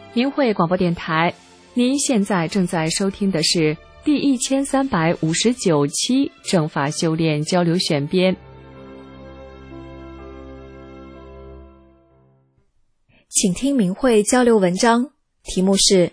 明慧广播电台，您现在正在收听的是第1359期正法修炼交流选编。 请听明慧交流文章，题目是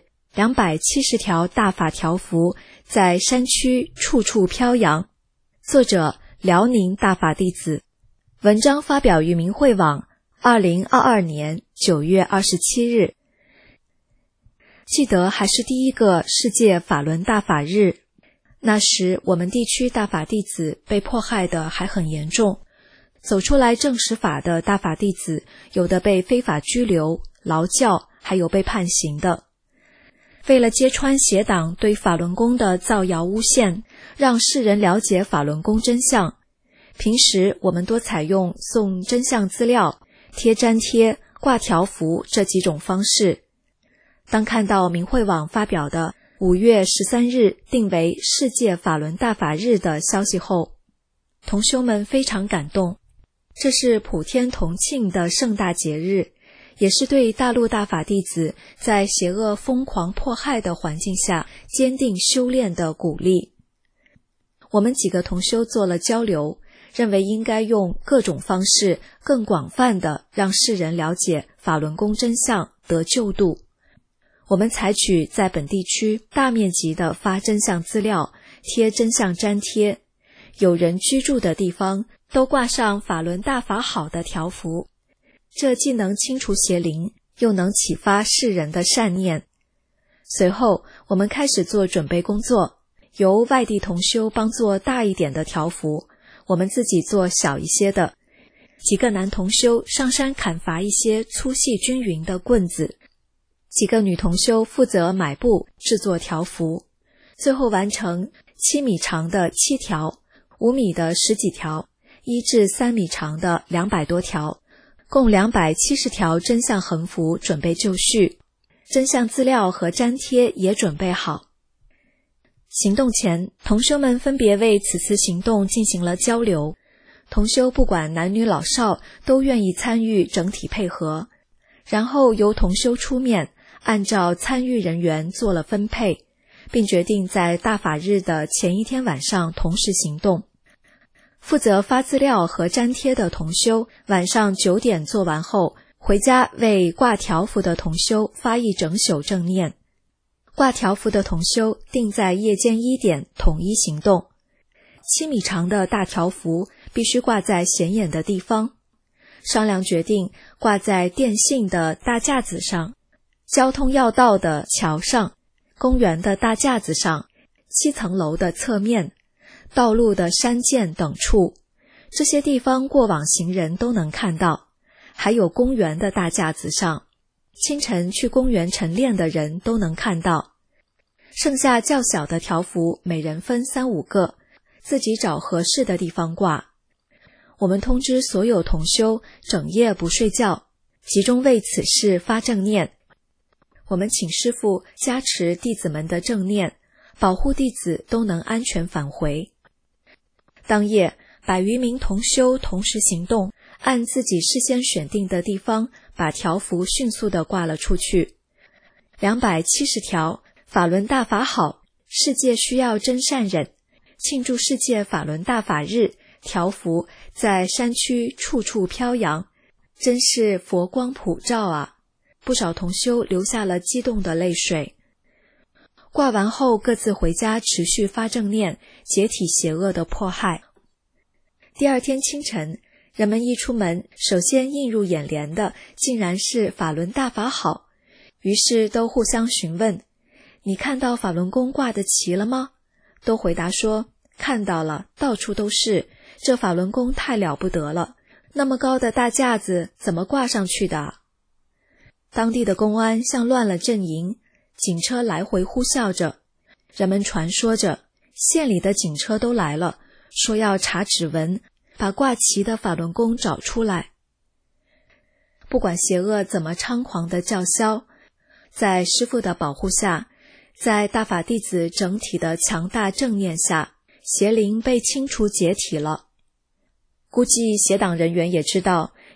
270条大法条幅在山区处处飘扬，作者辽宁大法弟子。文章发表于明慧网2022年9月27日。记得还是第一个世界法轮大法日，那时我们地区大法弟子被迫害的还很严重，走出来证实法的大法弟子有的被非法拘留、劳教，还有被判刑的。为了揭穿邪党对法轮功的造谣诬陷，让世人了解法轮功真相，平时我们多采用送真相资料、贴粘贴、挂条幅这几种方式。当看到明慧网发表的5月13日定为世界法轮大法日的消息后，同修们非常感动。这是普天同庆的盛大节日，也是对大陆大法弟子在邪恶疯狂迫害的环境下坚定修炼的鼓励。我们几个同修做了交流，认为应该用各种方式更广泛地让世人了解法轮功真相，得救度。我们采取在本地区大面积的发真相资料，贴真相粘贴，有人居住的地方都挂上法轮大法好的条幅，这既能清除邪灵，又能启发世人的善念。随后我们开始做准备工作，由外地同修帮做大一点的条幅，我们自己做小一些的，几个男同修上山砍伐一些粗细均匀的棍子，几个女同修负责买布制作条幅，最后完成7米长的7条，5米的10几条，1至3米长的200多条，共270条真相横幅准备就绪，真相资料和粘贴也准备好。行动前，同修们分别为此次行动进行了交流，同修不管男女老少都愿意参与，整体配合，然后由同修出面按照参与人员做了分配，并决定在大法日的前一天晚上同时行动。负责发资料和粘贴的同修晚上9点做完后，回家为挂条幅的同修发一整宿正念。挂条幅的同修定在夜间1点统一行动。7米长的大条幅必须挂在显眼的地方，商量决定挂在电信的大架子上、交通要道的桥上、公园的大架子上、7层楼的侧面、道路的山涧等处，这些地方过往行人都能看到，还有公园的大架子上，清晨去公园晨练的人都能看到。剩下较小的条幅每人分3、5个，自己找合适的地方挂。我们通知所有同修整夜不睡觉，集中为此事发正念。我们请师父加持弟子们的正念，保护弟子都能安全返回。当夜100余名同修同时行动，按自己事先选定的地方把条幅迅速地挂了出去。270条法轮大法好，世界需要真善忍，庆祝世界法轮大法日，条幅在山区处处飘扬，真是佛光普照啊！不少同修流下了激动的泪水。挂完后各自回家持续发正念，解体邪恶的迫害。第二天清晨，人们一出门，首先映入眼帘的竟然是法轮大法好，于是都互相询问，你看到法轮功挂的旗了吗？都回答说看到了，到处都是，这法轮功太了不得了，那么高的大架子怎么挂上去的？当地的公安像乱了阵营，警车来回呼啸着，人们传说着，县里的警车都来了，说要查指纹，把挂旗的法轮功找出来。不管邪恶怎么猖狂的叫嚣，在师父的保护下，在大法弟子整体的强大正念下，邪灵被清除解体了。估计邪党人员也知道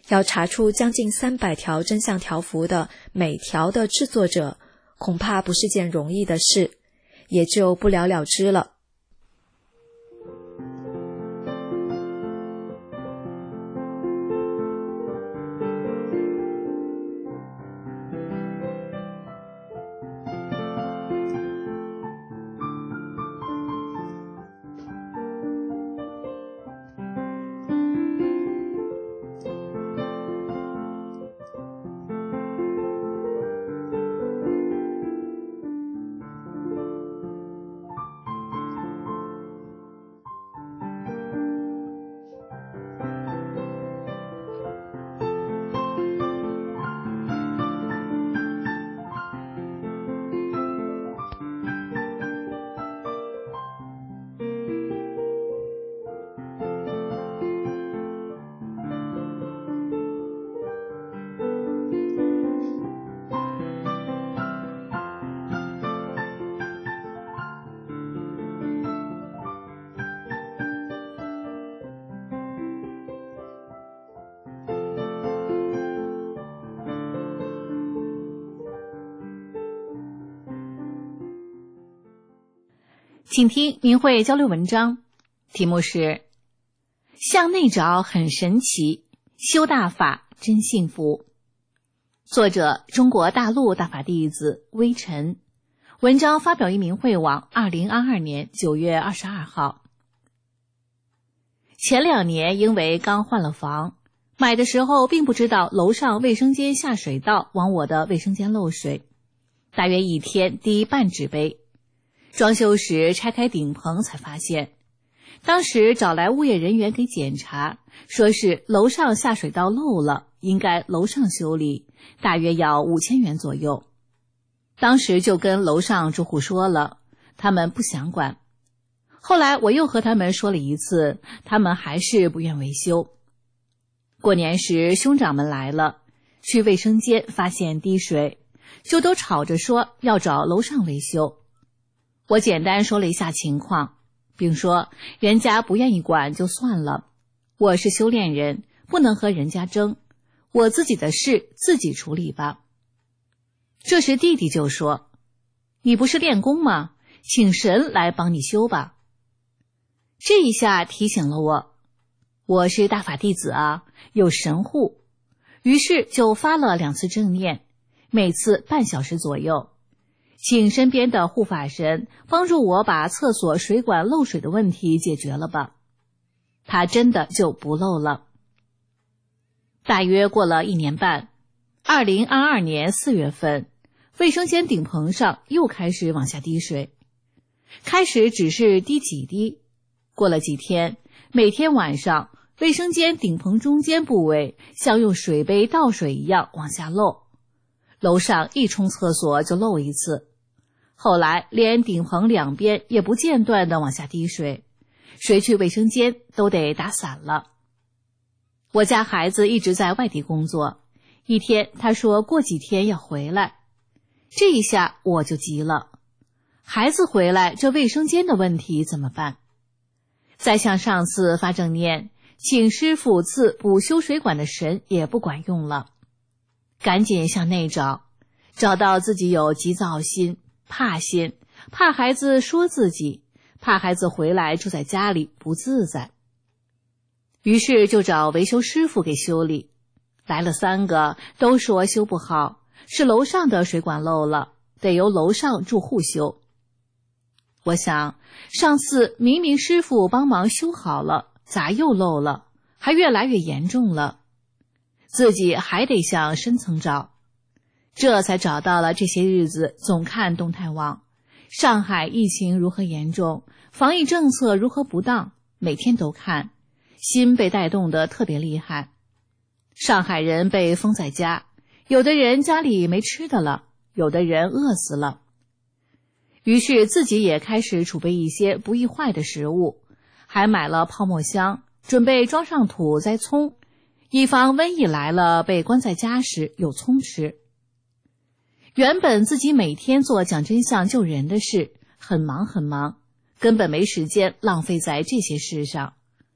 要查出将近300条真相条幅的每条的制作者，恐怕不是件容易的事，也就不了了之了。 请听明慧交流文章，题目是向内找很神奇，修大法真幸福。作者中国大陆大法弟子微尘，文章发表于明慧网2022年9月22号。前2年因为刚换了房，买的时候并不知道楼上卫生间下水道往我的卫生间漏水，大约一天滴半纸杯。装修时拆开顶棚才发现，当时找来物业人员给检查，说是楼上下水道漏了，应该楼上修理，大约要5000元左右。当时就跟楼上住户说了，他们不想管。后来我又和他们说了一次，他们还是不愿维修。过年时兄长们来了，去卫生间发现滴水，就都吵着说要找楼上维修。我简单说了一下情况，并说人家不愿意管就算了，我是修炼人，不能和人家争，我自己的事自己处理吧。这时弟弟就说，你不是练功吗？请神来帮你修吧。这一下提醒了我，我是大法弟子啊，有神护。于是就发了2次正念，每次半小时左右，请身边的护法神帮助我把厕所水管漏水的问题解决了吧。它真的就不漏了。大约过了1年半，2022年4月份，卫生间顶棚上又开始往下滴水。开始只是滴几滴，过了几天，每天晚上卫生间顶棚中间部位像用水杯倒水一样往下漏，楼上一冲厕所就漏一次。后来连顶棚2边也不间断地往下滴水，谁去卫生间都得打伞了。我家孩子一直在外地工作，一天他说过几天要回来，这一下我就急了，孩子回来这卫生间的问题怎么办？再像上次发正念请师傅赐补修水管的神也不管用了，赶紧向内找，找到自己有急躁心、怕心，怕孩子说自己，怕孩子回来住在家里不自在。于是就找维修师傅给修理，来了3个，都说修不好，是楼上的水管漏了，得由楼上住户修。我想，上次明明师傅帮忙修好了，咋又漏了，还越来越严重了？自己还得向深层找。这才找到了这些日子总看动态网，上海疫情如何严重，防疫政策如何不当，每天都看，心被带动得特别厉害。上海人被封在家，有的人家里没吃的了，有的人饿死了。于是自己也开始储备一些不易坏的食物，还买了泡沫箱，准备装上土栽葱，以防瘟疫来了被关在家时有葱吃。原本自己每天做讲真相救人的事，很忙，根本没时间浪费在这些事上。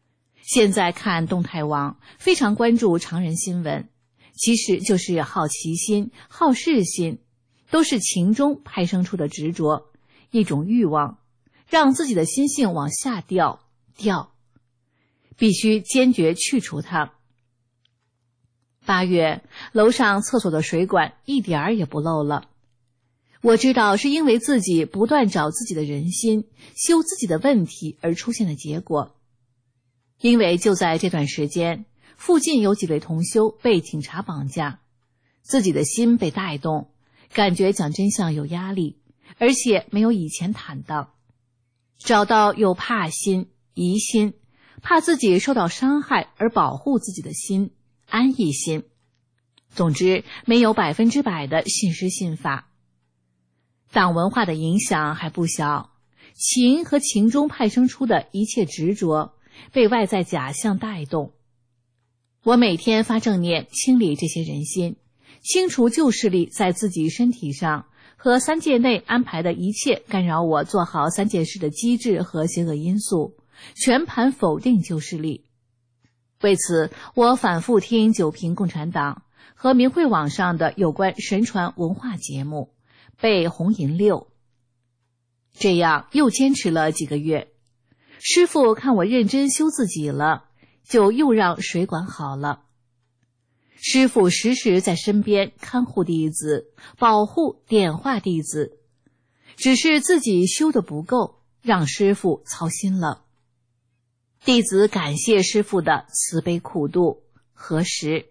现在看动态网，非常关注常人新闻，其实就是好奇心、好事心，都是情中派生出的执着，一种欲望，让自己的心性往下掉，必须坚决去除它。8月，楼上厕所的水管一点儿也不漏了。我知道是因为自己不断找自己的人心，修自己的问题而出现的结果。因为就在这段时间，附近有几位同修被警察绑架，自己的心被带动，感觉讲真相有压力，而且没有以前坦荡。找到有怕心、疑心，怕自己受到伤害而保护自己的心，安逸心。总之，没有100%的信师信法。党文化的影响还不小，情和情中派生出的一切执着，被外在假象带动。我每天发正念，清理这些人心，清除旧势力在自己身体上和三界内安排的一切干扰我做好3件事的机制和邪恶因素，全盘否定旧势力。为此，我反复听九评共产党和明慧网上的有关神传文化节目，背红银六。这样又坚持了几个月，师父看我认真修自己了，就又让水管好了。师父时时在身边看护弟子，保护点化弟子，只是自己修得不够，让师父操心了。弟子感谢师父的慈悲苦度，何时？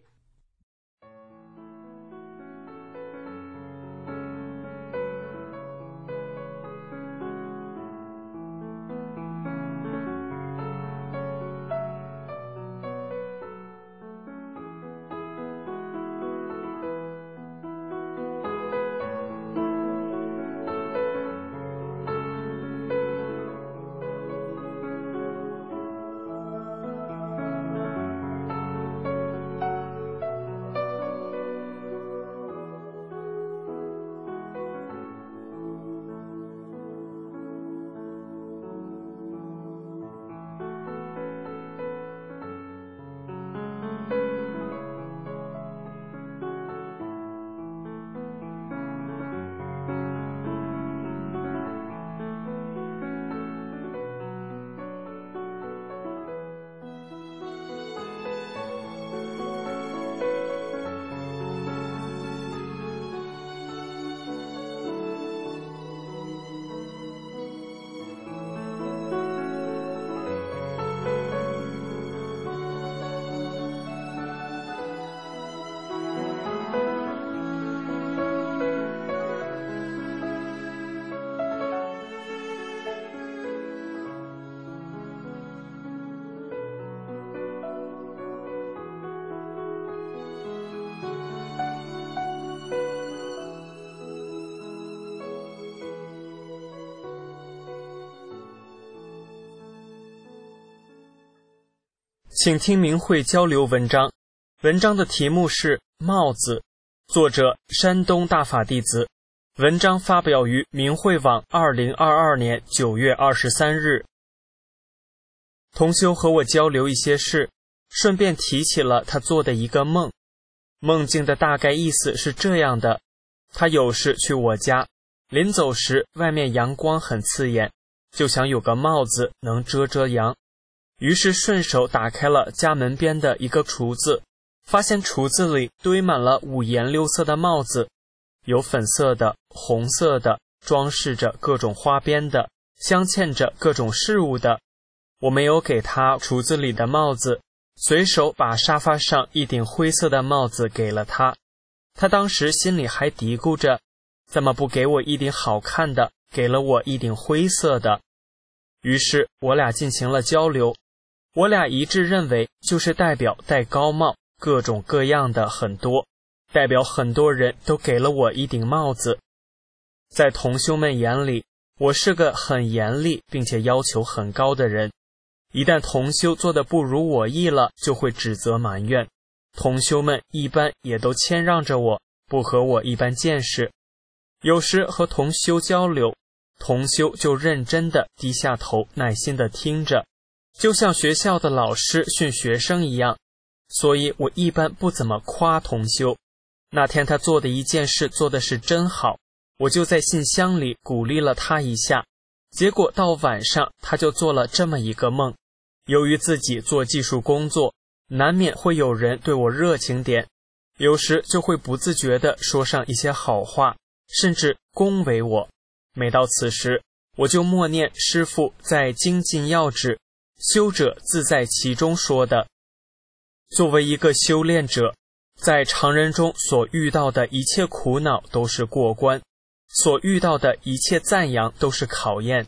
请听明慧交流文章，文章的题目是帽子，作者山东大法弟子，文章发表于明慧网2022年9月23日。同修和我交流一些事，顺便提起了他做的一个梦。梦境的大概意思是这样的：他有事去我家，临走时外面阳光很刺眼，就想有个帽子能遮遮阳，于是顺手打开了家门边的一个橱子，发现橱子里堆满了5颜6色的帽子，有粉色的、红色的，装饰着各种花边的，镶嵌着各种事物的。我没有给他橱子里的帽子，随手把沙发上一顶灰色的帽子给了他。他当时心里还嘀咕着，怎么不给我一顶好看的，给了我一顶灰色的？于是我俩进行了交流，我俩一致认为就是代表戴高帽，各种各样的很多，代表很多人都给了我一顶帽子。在同修们眼里，我是个很严厉并且要求很高的人，一旦同修做得不如我意了，就会指责埋怨。同修们一般也都谦让着我，不和我一般见识。有时和同修交流，同修就认真地低下头，耐心地听着， 就像学校的老师训学生一样，所以我一般不怎么夸同修。那天他做的一件事做的是真好，我就在信箱里鼓励了他一下。结果到晚上他就做了这么一个梦，由于自己做技术工作，难免会有人对我热情点，有时就会不自觉地说上一些好话，甚至恭维我。每到此时，我就默念师父在精进要旨修者自在其中说的，作为一个修炼者，在常人中所遇到的一切苦恼都是过关，所遇到的一切赞扬都是考验。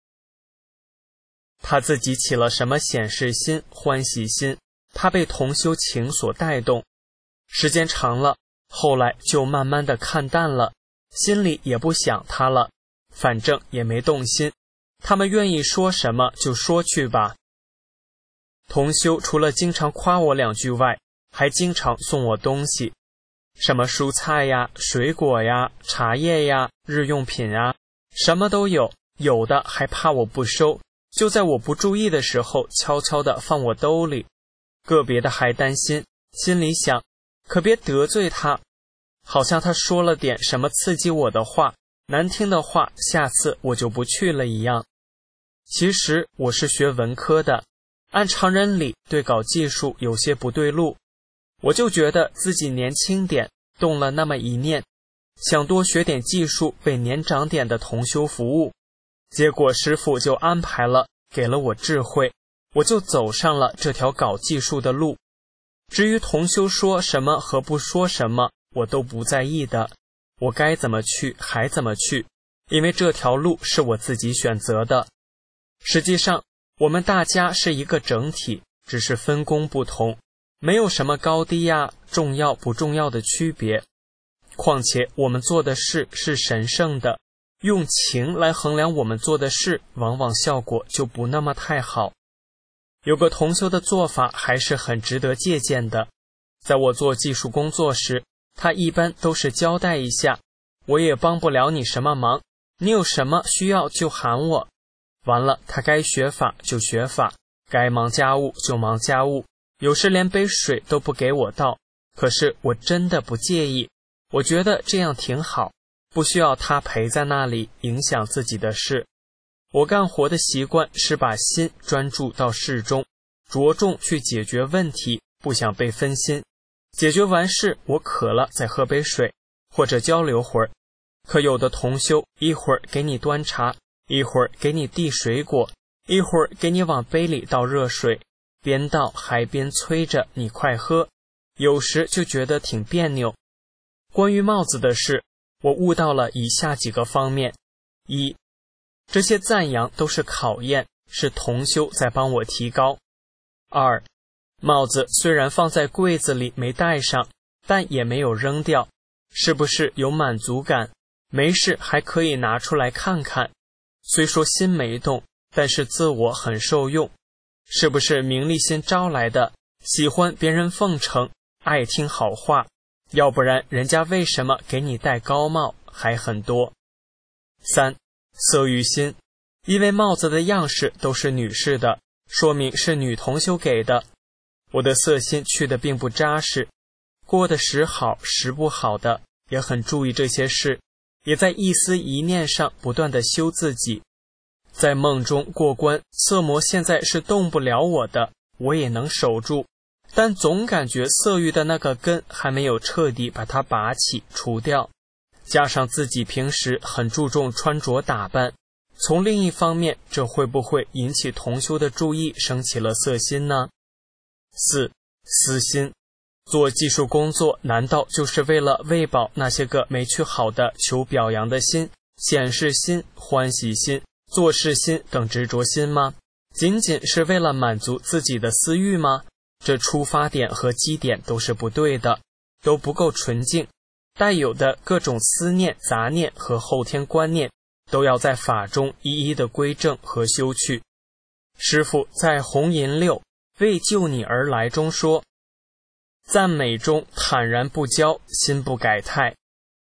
他自己起了什么显示心、欢喜心，他被同修情所带动，时间长了，后来就慢慢的看淡了，心里也不想他了，反正也没动心，他们愿意说什么就说去吧。同修除了经常夸我2句外，还经常送我东西，什么蔬菜呀、水果呀、茶叶呀、日用品啊，什么都有，有的还怕我不收，就在我不注意的时候悄悄地放我兜里，个别的还担心，心里想可别得罪他，好像他说了点什么刺激我的话、难听的话，下次我就不去了一样。其实我是学文科的，按常人理对搞技术有些不对路，我就觉得自己年轻点，动了那么一念，想多学点技术为年长点的同修服务，结果师父就安排了，给了我智慧，我就走上了这条搞技术的路。至于同修说什么和不说什么，我都不在意的，我该怎么去还怎么去，因为这条路是我自己选择的。实际上我们大家是一个整体，只是分工不同，没有什么高低呀、重要不重要的区别。况且我们做的事是神圣的，用情来衡量我们做的事，往往效果就不那么太好。有个同修的做法还是很值得借鉴的，在我做技术工作时，他一般都是交代一下，我也帮不了你什么忙，你有什么需要就喊我。完了，他该学法就学法，该忙家务就忙家务，有时连杯水都不给我倒，可是我真的不介意，我觉得这样挺好，不需要他陪在那里影响自己的事。我干活的习惯是把心专注到事中，着重去解决问题，不想被分心。解决完事，我渴了再喝杯水，或者交流会儿。可有的同修一会儿给你端茶，一会儿给你递水果，一会儿给你往杯里倒热水，边倒还边催着你快喝，有时就觉得挺别扭。关于帽子的事，我悟到了以下几个方面：一，这些赞扬都是考验，是同修在帮我提高。二，帽子虽然放在柜子里没戴上，但也没有扔掉，是不是有满足感？没事还可以拿出来看看，虽说心没动，但是自我很受用。是不是名利心招来的？喜欢别人奉承，爱听好话，要不然人家为什么给你戴高帽还很多。三，色欲心，因为帽子的样式都是女士的，说明是女同修给的。我的色心去的并不扎实，过的时好时不好的，也很注意这些事，也在一丝一念上不断地修自己。在梦中过关，色魔现在是动不了我的，我也能守住，但总感觉色欲的那个根还没有彻底把它拔起除掉。加上自己平时很注重穿着打扮，从另一方面，这会不会引起同修的注意，升起了色心呢？四，私心，做技术工作难道就是为了喂饱那些个没去好的求表扬的心、显示心、欢喜心、做事心等执着心吗？仅仅是为了满足自己的私欲吗？这出发点和基点都是不对的，都不够纯净，带有的各种思念、杂念和后天观念，都要在法中一一的归正和修去。师父在红银六为救你而来中说，赞美中坦然不骄，心不改态。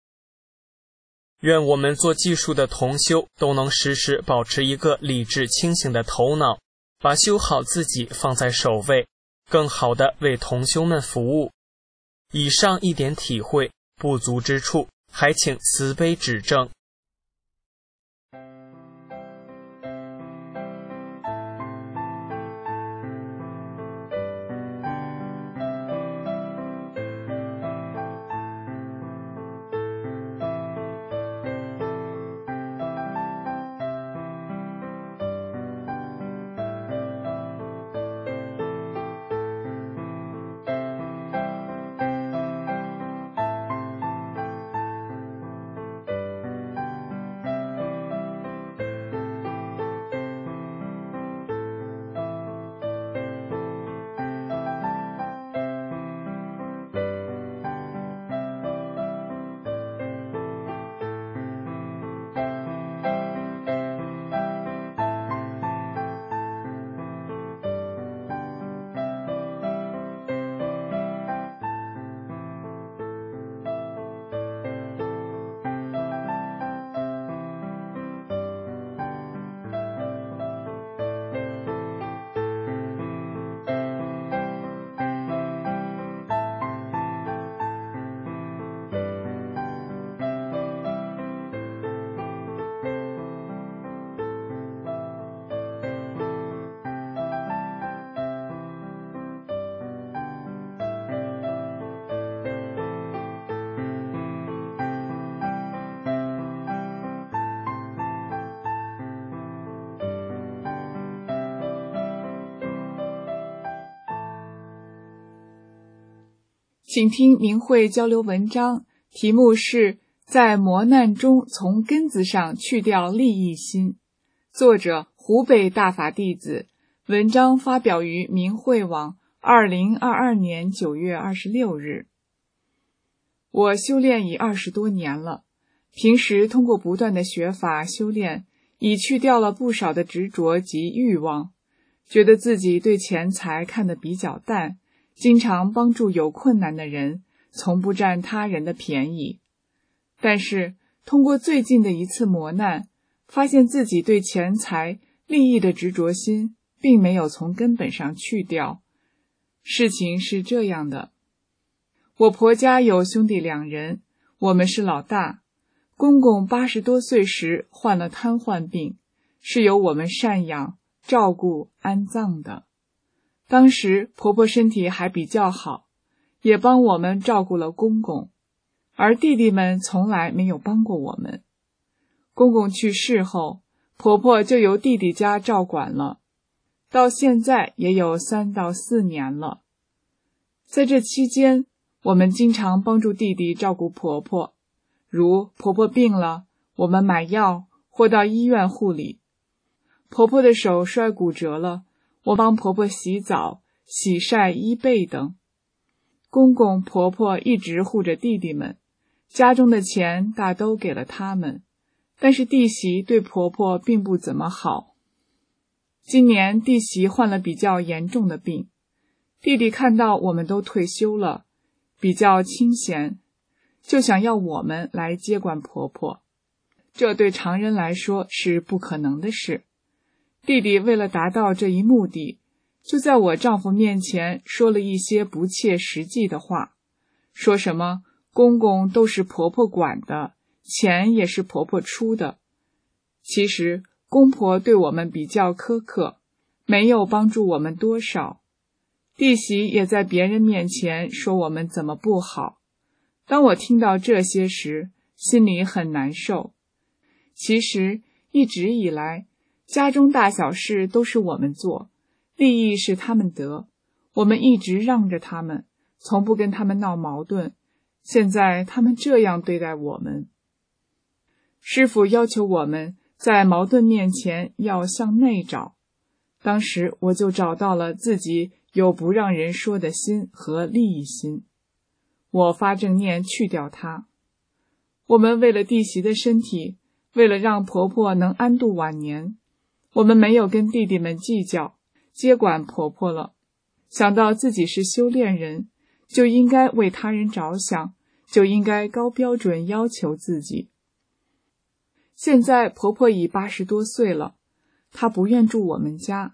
愿我们做技术的同修都能时时保持一个理智清醒的头脑， 把修好自己放在首位，更好地为同修们服务。以上一点体会，不足之处，还请慈悲指正。 请听明慧交流文章，题目是在磨难中从根子上去掉利益心，作者湖北大法弟子，文章发表于明慧网2022年9月26日。我修炼已20多年了，平时通过不断的学法修炼，已去掉了不少的执着及欲望，觉得自己对钱财看得比较淡，经常帮助有困难的人，从不占他人的便宜。但是通过最近的一次磨难，发现自己对钱财、利益的执着心并没有从根本上去掉。事情是这样的，我婆家有兄弟2人，我们是老大。公公80多岁时患了瘫痪病，是由我们赡养、照顾、安葬的。当时婆婆身体还比较好，也帮我们照顾了公公，而弟弟们从来没有帮过我们。公公去世后，婆婆就由弟弟家照管了，到现在也有3到4年了。在这期间，我们经常帮助弟弟照顾婆婆，如婆婆病了，我们买药或到医院护理；婆婆的手摔骨折了，我帮婆婆洗澡、洗晒衣被等。公公婆婆一直护着弟弟们，家中的钱大都给了他们，但是弟媳对婆婆并不怎么好。今年弟媳患了比较严重的病，弟弟看到我们都退休了，比较清闲，就想要我们来接管婆婆。这对常人来说是不可能的事。弟弟为了达到这一目的，就在我丈夫面前说了一些不切实际的话，说什么公公都是婆婆管的，钱也是婆婆出的。其实公婆对我们比较苛刻，没有帮助我们多少。弟媳也在别人面前说我们怎么不好。当我听到这些时，心里很难受。其实一直以来，家中大小事都是我们做，利益是他们得，我们一直让着他们，从不跟他们闹矛盾。现在他们这样对待我们。师父要求我们在矛盾面前要向内找，当时我就找到了自己有不让人说的心和利益心。我发正念去掉它。我们为了弟媳的身体，为了让婆婆能安度晚年，我们没有跟弟弟们计较，接管婆婆了。想到自己是修炼人，就应该为他人着想，就应该高标准要求自己。现在婆婆已80多岁了，她不愿住我们家，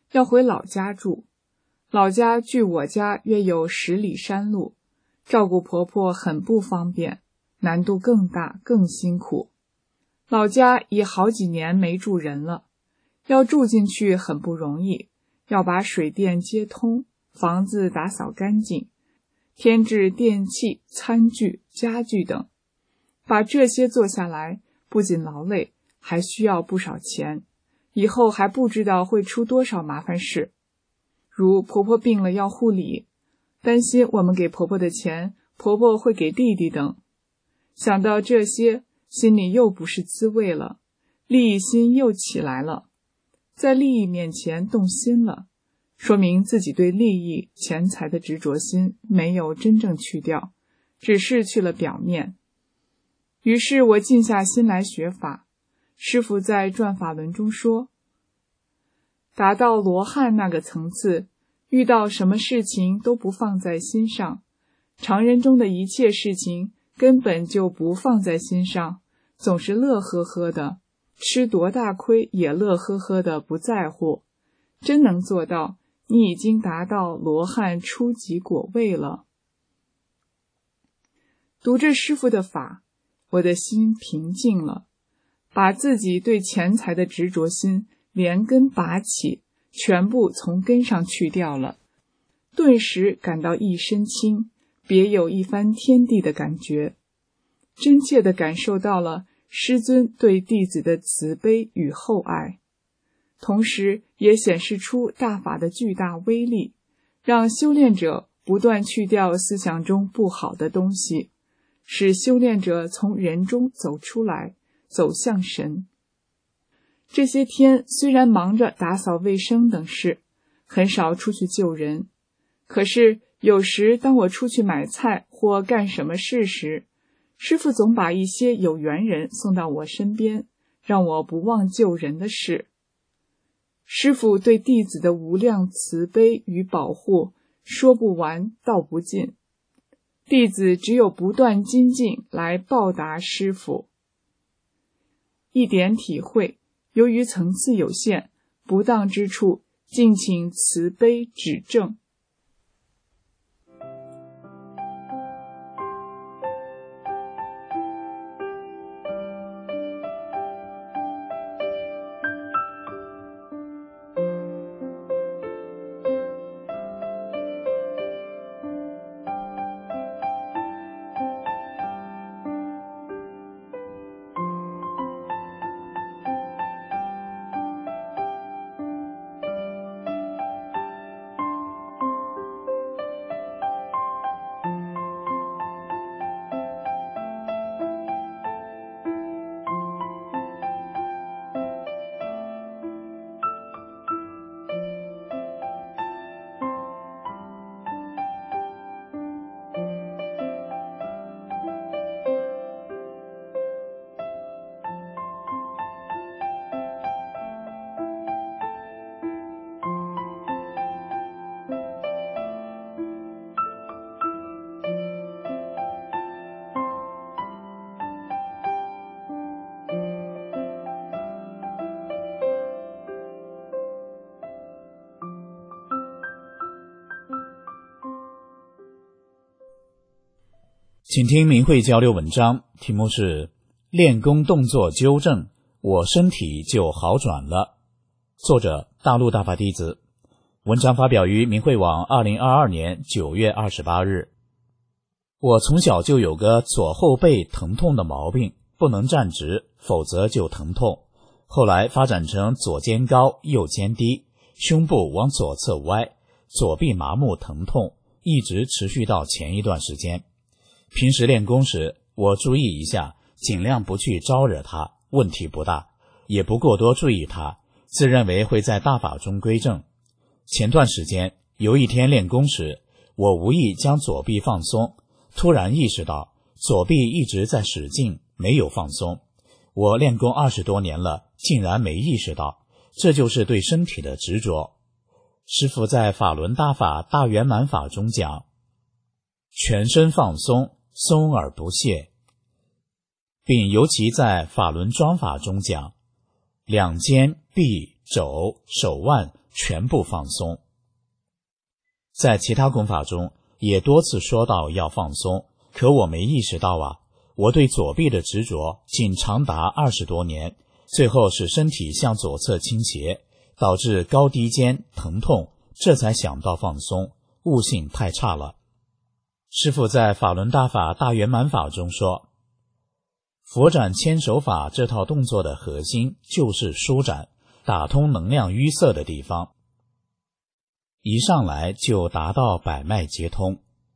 要回老家住。老家距我家约有10里山路，照顾婆婆很不方便，难度更大，更辛苦。老家已好几年没住人了，要住进去很不容易，要把水电接通，房子打扫干净，添置电器、餐具、家具等。把这些做下来，不仅劳累，还需要不少钱，以后还不知道会出多少麻烦事。如婆婆病了要护理，担心我们给婆婆的钱，婆婆会给弟弟等。想到这些，心里又不是滋味了，利益心又起来了。在利益面前动心了，说明自己对利益、钱财的执着心没有真正去掉，只是去了表面。于是我静下心来学法。师父在转法轮中说，达到罗汉那个层次，遇到什么事情都不放在心上，常人中的一切事情根本就不放在心上，总是乐呵呵的，吃多大亏也乐呵呵的不在乎。真能做到，你已经达到罗汉初级果位了。读着师父的法，我的心平静了，把自己对钱财的执着心连根拔起，全部从根上去掉了，顿时感到一身轻，别有一番天地的感觉，真切地感受到了师尊对弟子的慈悲与厚爱，同时也显示出大法的巨大威力，让修炼者不断去掉思想中不好的东西，使修炼者从人中走出来，走向神。这些天虽然忙着打扫卫生等事，很少出去救人，可是有时当我出去买菜或干什么事时，师父总把一些有缘人送到我身边，让我不忘救人的事。师父对弟子的无量慈悲与保护，说不完道不尽，弟子只有不断精进来报答师父。一点体会，由于层次有限，不当之处，敬请慈悲指正。 请听明慧交流文章，题目是练功动作纠正，我身体就好转了。作者大陆大法弟子。文章发表于明慧网2022年9月28日。我从小就有个左后背疼痛的毛病，不能站直，否则就疼痛。后来发展成左肩高右肩低，胸部往左侧歪，左臂麻木疼痛，一直持续到前一段时间。平时练功时，我注意一下，尽量不去招惹它，问题不大，也不过多注意它，自认为会在大法中归正。前段时间，有一天练功时，我无意将左臂放松，突然意识到左臂一直在使劲，没有放松。我练功20多年了，竟然没意识到，这就是对身体的执着。师父在法轮大法大圆满法中讲，全身放松，松而不懈，并尤其在法轮庄法中讲，两肩、臂、肘、手腕全部放松。在其他功法中也多次说到要放松，可我没意识到啊，我对左臂的执着竟长达20多年，最后使身体向左侧倾斜，导致高低肩疼痛，这才想到放松，悟性太差了。师父在法轮大法大圆满法中说，佛展千手法这套动作的核心就是舒展，打通能量淤塞的地方，一上来就达到百脉皆通。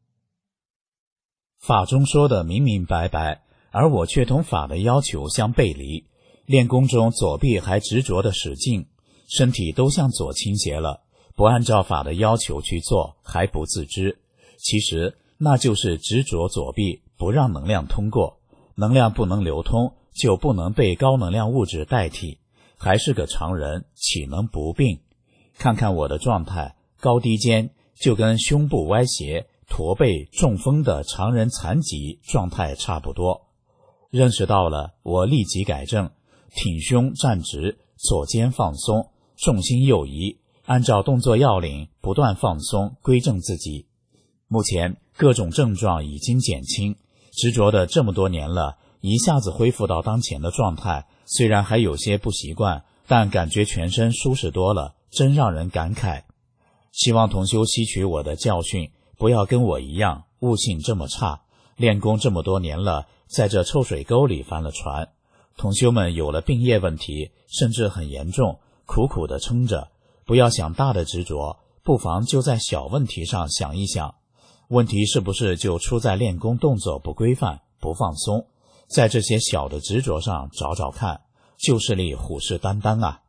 法中说的明明白白，而我却同法的要求相背离，练功中左臂还执着的使劲，身体都向左倾斜了，不按照法的要求去做，还不自知。其实那就是执着左臂，不让能量通过，能量不能流通，就不能被高能量物质代替，还是个常人，岂能不病？看看我的状态，高低肩就跟胸部歪斜、驼背、中风的常人残疾状态差不多。认识到了，我立即改正，挺胸站直，左肩放松，重心右移，按照动作要领不断放松，归正自己。目前各种症状已经减轻，执着的这么多年了，一下子恢复到当前的状态，虽然还有些不习惯，但感觉全身舒适多了，真让人感慨。希望同修吸取我的教训，不要跟我一样悟性这么差，练功这么多年了，在这臭水沟里翻了船。同修们有了病业问题，甚至很严重，苦苦地撑着，不要想大的执着，不妨就在小问题上想一想，问题是不是就出在练功动作不规范、不放松，在这些小的执着上找找看，就是力虎视眈眈啊。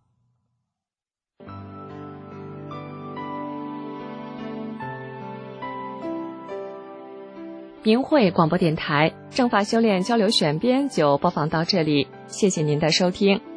明慧广播电台正法修炼交流选编就播放到这里，谢谢您的收听。